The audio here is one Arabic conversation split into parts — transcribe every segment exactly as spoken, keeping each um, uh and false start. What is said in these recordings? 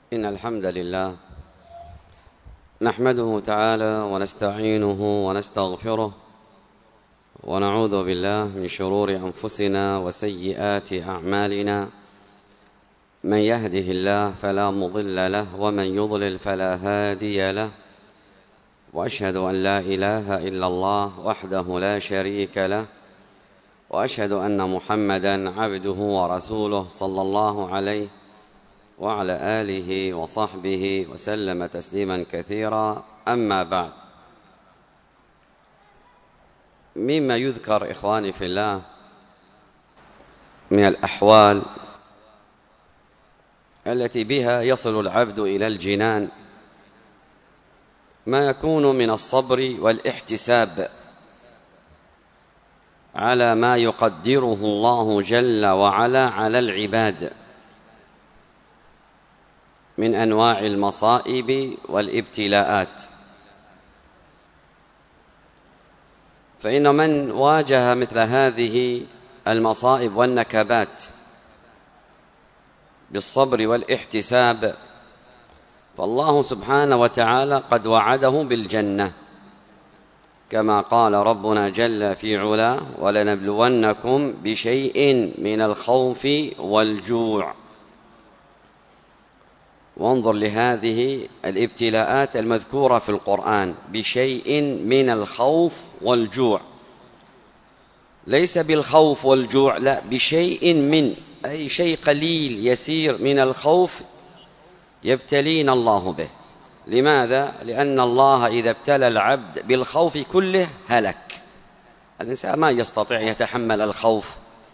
إن الحمد لله نحمده تعالى ونستعينه ونستغفره ونعوذ بالله من شرور أنفسنا وسيئات أعمالنا. من يهده الله فلا مضل له ومن يضلل فلا هادي له، وأشهد أن لا إله إلا الله وحده لا شريك له، وأشهد أن محمدًا عبده ورسوله صلى الله عليه وعلى آله وصحبه وسلم تسليما كثيرا. أما بعد، مما يذكر إخواني في الله من الأحوال التي بها يصل العبد إلى الجنان ما يكون من الصبر والاحتساب على ما يقدره الله جل وعلا على العباد من أنواع المصائب والابتلاءات. فإن من واجه مثل هذه المصائب والنكبات بالصبر والاحتساب فالله سبحانه وتعالى قد وعده بالجنة، كما قال ربنا جل في علاه: ولنبلونكم بشيء من الخوف والجوع. وانظر لهذه الابتلاءات المذكورة في القرآن: بشيء من الخوف والجوع، ليس بالخوف والجوع، لا، بشيء من، أي شيء قليل يسير من الخوف يبتلين الله به. لماذا؟ لأن الله إذا ابتلى العبد بالخوف كله هلك. الإنسان ما يستطيع يتحمل الخوف،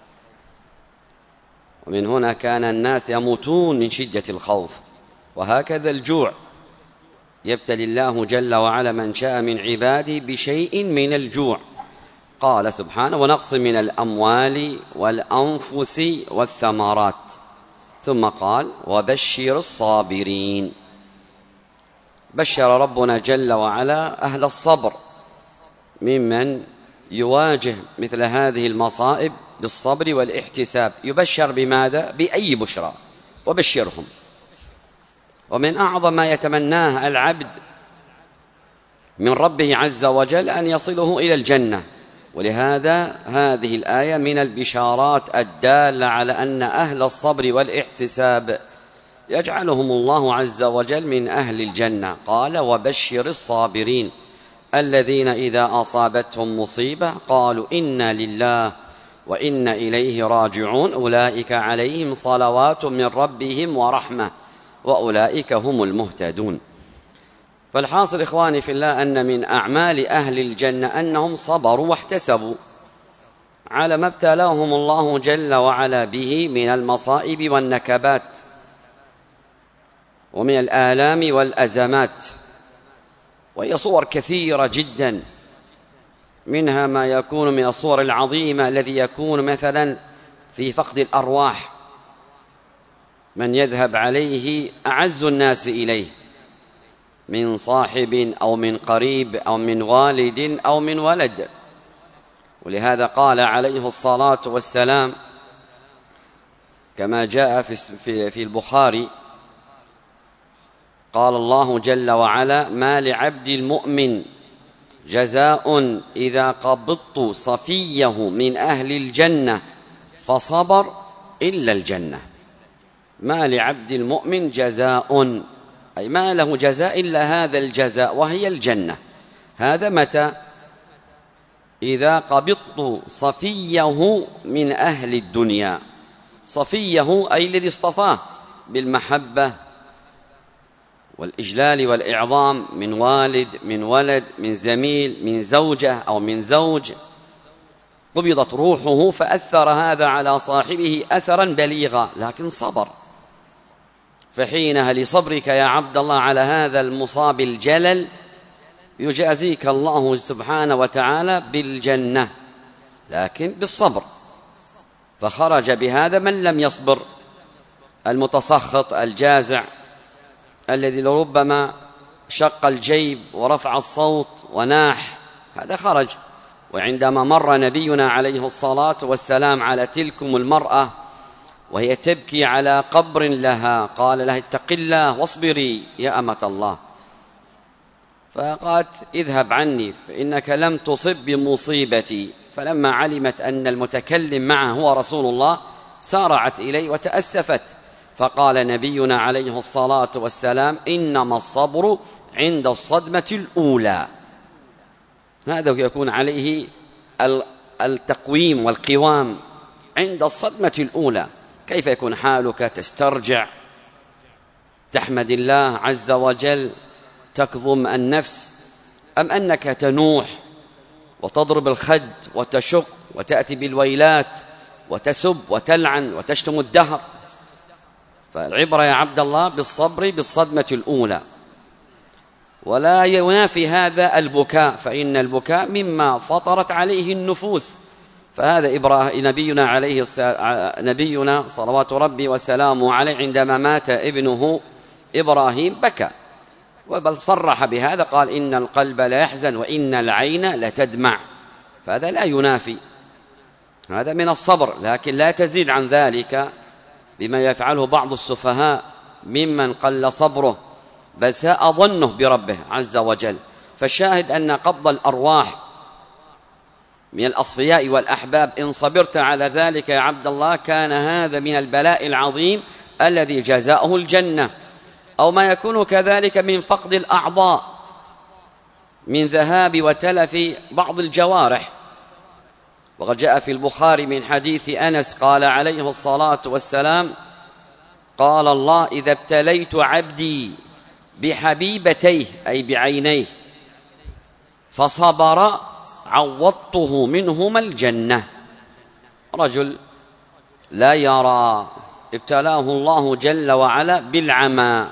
ومن هنا كان الناس يموتون من شدة الخوف. وهكذا الجوع يبتلي الله جل وعلا من شاء من عباده بشيء من الجوع. قال سبحانه: ونقص من الأموال والأنفس والثمرات. ثم قال: وبشر الصابرين. بشر ربنا جل وعلا أهل الصبر ممن يواجه مثل هذه المصائب بالصبر والاحتساب. يبشر بماذا؟ بأي بشرى، وبشرهم. ومن أعظم ما يتمناه العبد من ربه عز وجل أن يصله إلى الجنة. ولهذا هذه الآية من البشارات الدالة على أن أهل الصبر والاحتساب يجعلهم الله عز وجل من أهل الجنة. قال: وبشر الصابرين الذين إذا أصابتهم مصيبة قالوا إنا لله وإنا إليه راجعون أولئك عليهم صلوات من ربهم ورحمة وأولئك هم المهتدون. فالحاصل إخواني في الله أن من أعمال أهل الجنة أنهم صبروا واحتسبوا على ما ابتلاهم الله جل وعلا به من المصائب والنكبات ومن الآلام والأزمات. وهي صور كثيرة جدا، منها ما يكون من الصور العظيمة الذي يكون مثلا في فقد الأرواح، من يذهب عليه أعز الناس إليه من صاحب أو من قريب أو من والد أو من ولد. ولهذا قال عليه الصلاة والسلام كما جاء في في البخاري: قال الله جل وعلا: ما لعبد المؤمن جزاء إذا قبضت صفيه من أهل الجنة فصبر إلا الجنة. ما لعبد المؤمن جزاء، أي ما له جزاء إلا هذا الجزاء وهي الجنة. هذا متى؟ إذا قبضت صفيه من أهل الدنيا. صفيه أي الذي اصطفاه بالمحبة والإجلال والإعظام، من والد، من ولد، من زميل، من زوجة أو من زوج، قبضت روحه فأثر هذا على صاحبه أثرا بليغا، لكن صبر. فحينها لصبرك يا عبد الله على هذا المصاب الجلل يجازيك الله سبحانه وتعالى بالجنة، لكن بالصبر. فخرج بهذا من لم يصبر، المتسخط الجازع الذي لربما شق الجيب ورفع الصوت وناح، هذا خرج. وعندما مر نبينا عليه الصلاة والسلام على تلكم المرأة وهي تبكي على قبر لها، قال لها اتق الله واصبري يا أمة الله، فقالت اذهب عني فإنك لم تصب بمصيبتي. فلما علمت أن المتكلم معه هو رسول الله سارعت إليه وتأسفت، فقال نبينا عليه الصلاة والسلام إنما الصبر عند الصدمة الأولى. هذا يكون عليه التقويم والقوام عند الصدمة الأولى. كيف يكون حالك؟ تسترجع، تحمد الله عز وجل، تكظم النفس، أم أنك تنوح وتضرب الخد وتشق وتأتي بالويلات وتسب وتلعن وتشتم الدهر؟ فالعبرة يا عبد الله بالصبر بالصدمة الأولى. ولا ينافي هذا البكاء، فإن البكاء مما فطرت عليه النفوس. فهذا إبراهيم نبينا عليه نبينا صلوات ربي وسلامه عليه عندما مات ابنه إبراهيم بكى، وبل صرح بهذا، قال إن القلب لا يحزن وإن العين لتدمع. فهذا لا ينافي، هذا من الصبر، لكن لا تزيد عن ذلك بما يفعله بعض السفهاء ممن قل صبره بل ساء ظنه بربه عز وجل. فالشاهد أن قبض الأرواح من الأصفياء والأحباب إن صبرت على ذلك يا عبد الله كان هذا من البلاء العظيم الذي جزاؤه الجنة. أو ما يكون كذلك من فقد الأعضاء، من ذهاب وتلف بعض الجوارح. وقد جاء في البخاري من حديث أنس قال عليه الصلاة والسلام قال الله إذا ابتليت عبدي بحبيبتيه أي بعينيه فصبر عوضته منهما الجنة. رجل لا يرى ابتلاه الله جل وعلا بالعمى،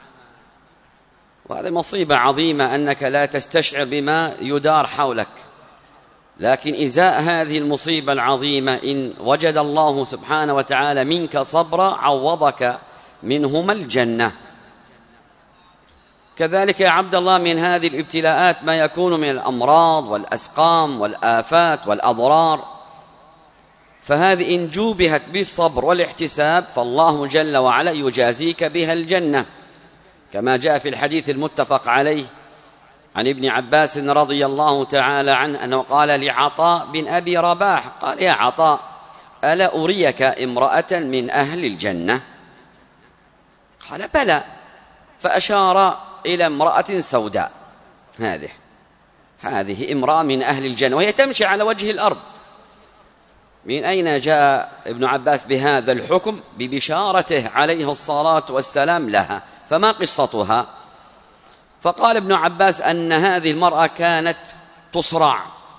وهذه مصيبة عظيمة أنك لا تستشعر بما يدار حولك. لكن إزاء هذه المصيبة العظيمة إن وجد الله سبحانه وتعالى منك صبرا عوضك منهما الجنة. كذلك يا عبد الله من هذه الابتلاءات ما يكون من الأمراض والأسقام والآفات والأضرار، فهذه إن جوبهت بالصبر والاحتساب فالله جل وعلا يجازيك بها الجنة، كما جاء في الحديث المتفق عليه عن ابن عباس رضي الله تعالى عنه أنه قال لعطاء بن أبي رباح قال يا عطاء ألا أريك امرأة من أهل الجنة؟ قال بلى، فأشار إلى امرأة سوداء، هذه هذه امرأة من أهل الجنة وهي تمشي على وجه الأرض. من أين جاء ابن عباس بهذا الحكم؟ ببشارته عليه الصلاة والسلام لها. فما قصتها؟ فقال ابن عباس أن هذه المرأة كانت تصرع،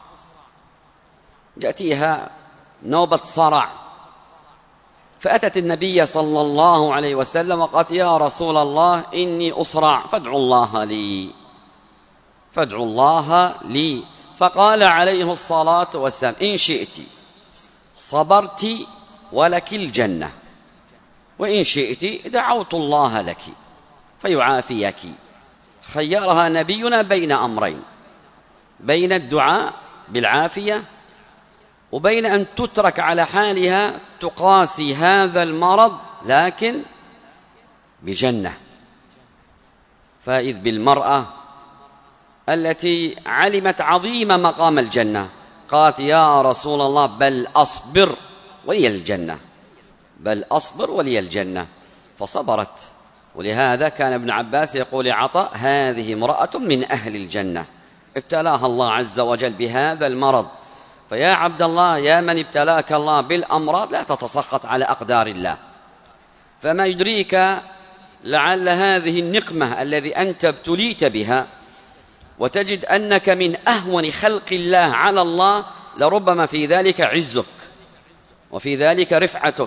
يأتيها نوبة صرع، فأتت النبي صلى الله عليه وسلم وقالت يا رسول الله إني أصرع فادعوا الله لي فادعوا الله لي. فقال عليه الصلاة والسلام إن شئت صبرت ولك الجنة، وإن شئت دعوت الله لك فيعافيك. خيرها نبينا بين أمرين، بين الدعاء بالعافية وبين أن تترك على حالها تقاسي هذا المرض لكن بجنة. فإذ بالمرأة التي علمت عظيم مقام الجنة قالت يا رسول الله بل أصبر ولي الجنة، بل أصبر ولي الجنة، فصبرت. ولهذا كان ابن عباس يقول عطاء هذه امرأة من أهل الجنة ابتلاها الله عز وجل بهذا المرض. فيا عبد الله يا من ابتلاك الله بالأمراض لا تتسخط على أقدار الله، فما يدريك لعل هذه النقمة الذي أنت ابتليت بها وتجد أنك من أهون خلق الله على الله لربما في ذلك عزك وفي ذلك رفعتك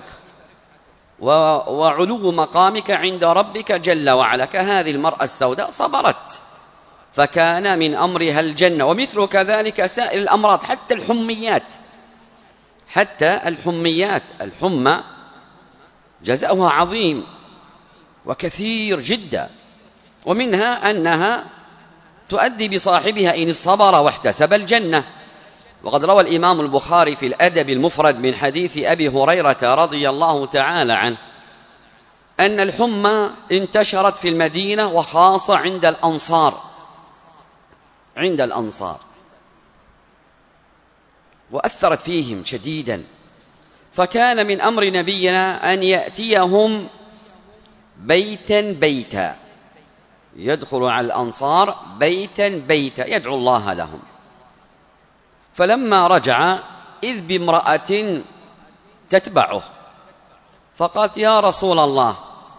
وعلو مقامك عند ربك جل وعلا. كهذه المرأة السوداء صبرت فكان من أمرها الجنة. ومثل كذلك سائر الأمراض حتى الحميات، حتى الحميات الحمى جزاؤها عظيم وكثير جدا، ومنها أنها تؤدي بصاحبها إن صبر واحتسب الجنة. وقد روى الإمام البخاري في الأدب المفرد من حديث أبي هريرة رضي الله تعالى عنه أن الحمى انتشرت في المدينة وخاصة عند الأنصار عند الأنصار وأثرت فيهم شديدا، فكان من أمر نبينا أن يأتيهم بيتا بيتا، يدخل على الأنصار بيتا بيتا يدعو الله لهم. فلما رجع إذ بامرأة تتبعه فقالت: يا رسول الله،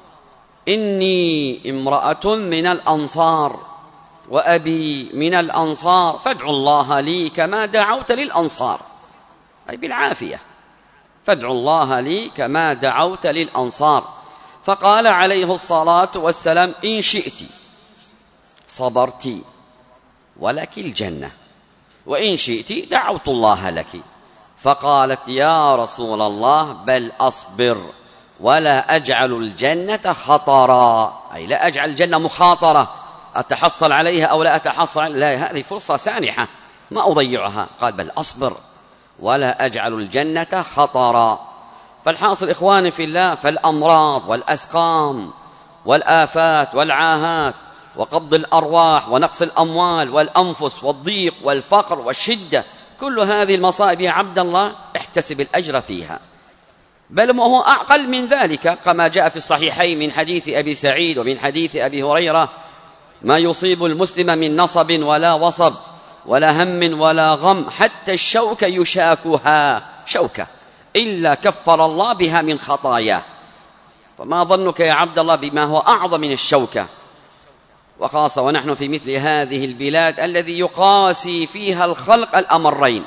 إني امرأة من الأنصار وأبي من الأنصار، فادعوا الله لي كما دعوت للأنصار، أي بالعافية، فادعوا الله لي كما دعوت للأنصار. فقال عليه الصلاة والسلام: إن شئت صبرت ولك الجنة، وإن شئت دعوت الله لك. فقالت: يا رسول الله، بل أصبر ولا أجعل الجنة خطرا، أي لا أجعل الجنة مخاطرة أتحصل عليها أو لا أتحصل، لا، هذه فرصة سانحة ما أضيعها. قال: بل أصبر ولا أجعل الجنة خطرا. فالحاصل إخواني في الله، فالأمراض والأسقام والآفات والعاهات وقبض الأرواح ونقص الأموال والأنفس والضيق والفقر والشدة، كل هذه المصائب يا عبد الله احتسب الأجر فيها، بل ما هو أقل من ذلك، كما جاء في الصحيحين من حديث أبي سعيد ومن حديث أبي هريرة: ما يصيب المسلم من نصب ولا وصب ولا هم ولا غم حتى الشوكة يشاكها، شوكة، إلا كفر الله بها من خطاياه. فما ظنك يا عبد الله بما هو أعظم من الشوكة، وخاصة ونحن في مثل هذه البلاد الذي يقاسي فيها الخلق الأمرين،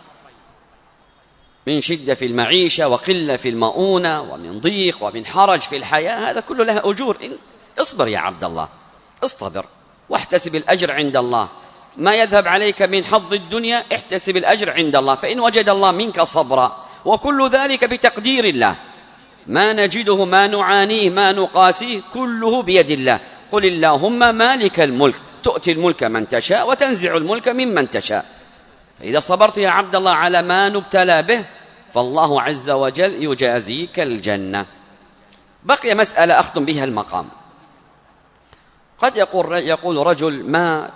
من شدة في المعيشة وقلة في المؤونة ومن ضيق ومن حرج في الحياة، هذا كله لها أجور. اصبر يا عبد الله، اصطبر واحتسب الأجر عند الله. ما يذهب عليك من حظ الدنيا احتسب الأجر عند الله، فإن وجد الله منك صبرا، وكل ذلك بتقدير الله، ما نجده ما نعانيه ما نقاسيه كله بيد الله. قل اللهم مالك الملك تؤتي الملك من تشاء وتنزع الملك ممن تشاء. فإذا صبرت يا عبد الله على ما نبتلى به فالله عز وجل يجازيك الجنة. بقي مسألة أختم بها المقام. قد يقول, يقول رجل: ما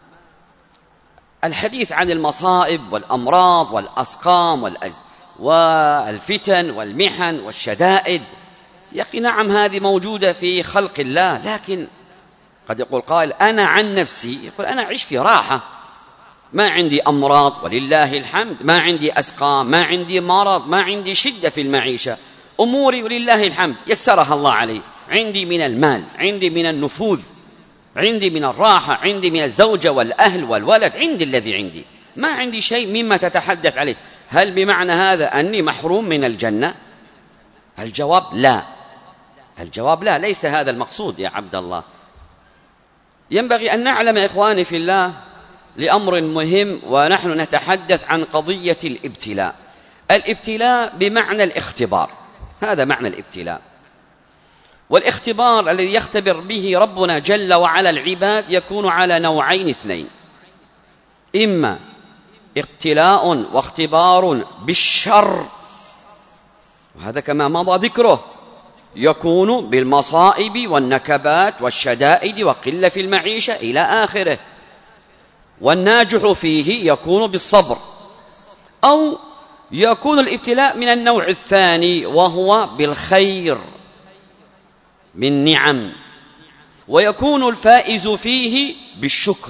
الحديث عن المصائب والأمراض والأسقام والأز والفتن والمحن والشدائد، يا أخي نعم هذه موجودة في خلق الله، لكن قد يقول قائل: أنا عن نفسي، يقول أنا أعيش في راحة، ما عندي أمراض ولله الحمد، ما عندي أسقام، ما عندي مرض، ما عندي شدة في المعيشة، أموري ولله الحمد يسرها الله علي، عندي من المال، عندي من النفوذ، عندي من الراحة، عندي من الزوجة والأهل والولد، عندي الذي عندي، ما عندي شيء مما تتحدث عليه. هل بمعنى هذا أني محروم من الجنة؟ الجواب لا، الجواب لا، ليس هذا المقصود يا عبد الله. ينبغي أن نعلم إخواني في الله لأمر مهم، ونحن نتحدث عن قضية الابتلاء. الابتلاء بمعنى الاختبار، هذا معنى الابتلاء. والاختبار الذي يختبر به ربنا جل وعلا العباد يكون على نوعين اثنين: إما ابتلاء واختبار بالشر، وهذا كما مضى ذكره يكون بالمصائب والنكبات والشدائد وقلة في المعيشة إلى آخره، والناجح فيه يكون بالصبر. أو يكون الابتلاء من النوع الثاني وهو بالخير من نعم، ويكون الفائز فيه بالشكر.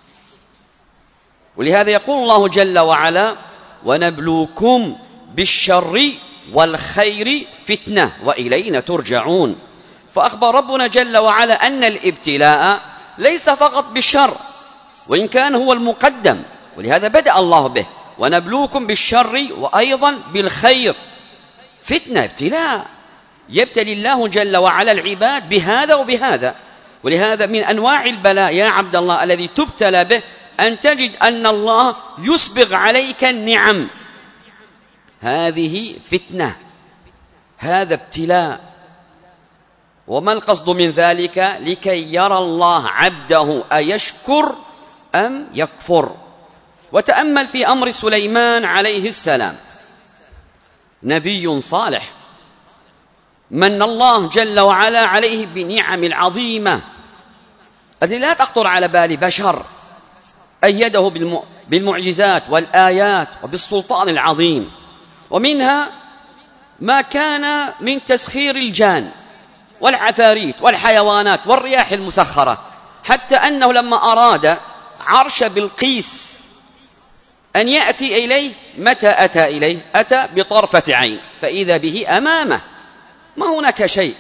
ولهذا يقول الله جل وعلا: ونبلوكم بالشر والخير فتنة وإلينا ترجعون. فأخبر ربنا جل وعلا أن الابتلاء ليس فقط بالشر، وإن كان هو المقدم، ولهذا بدأ الله به: ونبلوكم بالشر وأيضا بالخير فتنة، ابتلاء، يبتلي الله جل وعلا العباد بهذا وبهذا. ولهذا من أنواع البلاء يا عبد الله الذي تبتلى به أن تجد أن الله يسبغ عليك النعم، هذه فتنة، هذا ابتلاء. وما القصد من ذلك؟ لكي يرى الله عبده أيشكر أم يكفر. وتأمل في أمر سليمان عليه السلام، نبي صالح من الله جل وعلا عليه بنعم العظيمة التي لا تخطر على بال بشر، أيده بالمعجزات والآيات وبالسلطان العظيم، ومنها ما كان من تسخير الجان والعفاريت والحيوانات والرياح المسخرة، حتى أنه لما أراد عرش بلقيس أن يأتي إليه، متى أتى إليه؟ أتى بطرفة عين فإذا به أمامه، ما هناك شيء،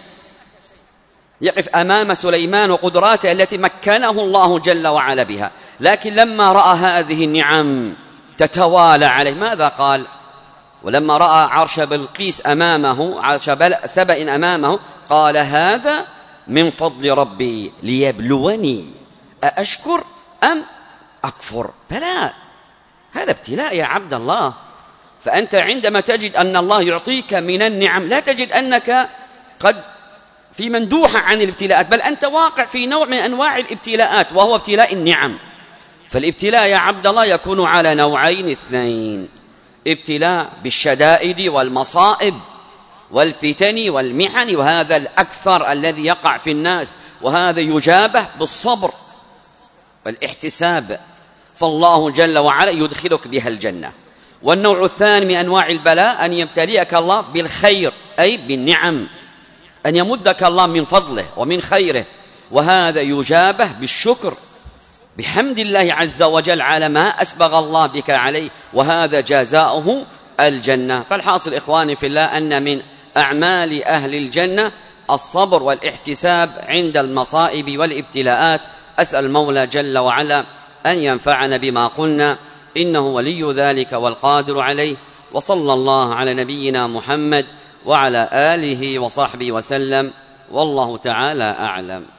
يقف أمام سليمان وقدراته التي مكنه الله جل وعلا بها. لكن لما رأى هذه النعم تتوالى عليه ماذا قال؟ ولما رأى عرش بلقيس أمامه، عرش سبأ أمامه، قال هذا من فضل ربي ليبلوني أأشكر أم أكفر. بلى، هذا ابتلاء يا عبد الله. فأنت عندما تجد أن الله يعطيك من النعم لا تجد أنك قد في مندوحة عن الابتلاءات، بل أنت واقع في نوع من أنواع الابتلاءات وهو ابتلاء النعم. فالابتلاء يا عبد الله يكون على نوعين اثنين: ابتلاء بالشدائد والمصائب والفتن والمحن، وهذا الأكثر الذي يقع في الناس، وهذا يجابه بالصبر والاحتساب، فالله جل وعلا يدخلك بها الجنة. والنوع الثاني من أنواع البلاء أن يبتليك الله بالخير، أي بالنعم، أن يمدك الله من فضله ومن خيره، وهذا يجابه بالشكر بحمد الله عز وجل على ما أسبغ الله بك عليه، وهذا جزاؤه الجنة. فالحاصل إخواني في الله أن من أعمال أهل الجنة الصبر والاحتساب عند المصائب والابتلاءات. أسأل المولى جل وعلا أن ينفعنا بما قلنا، إنه ولي ذلك والقادر عليه. وصلى الله على نبينا محمد وعلى آله وصحبه وسلم، والله تعالى أعلم.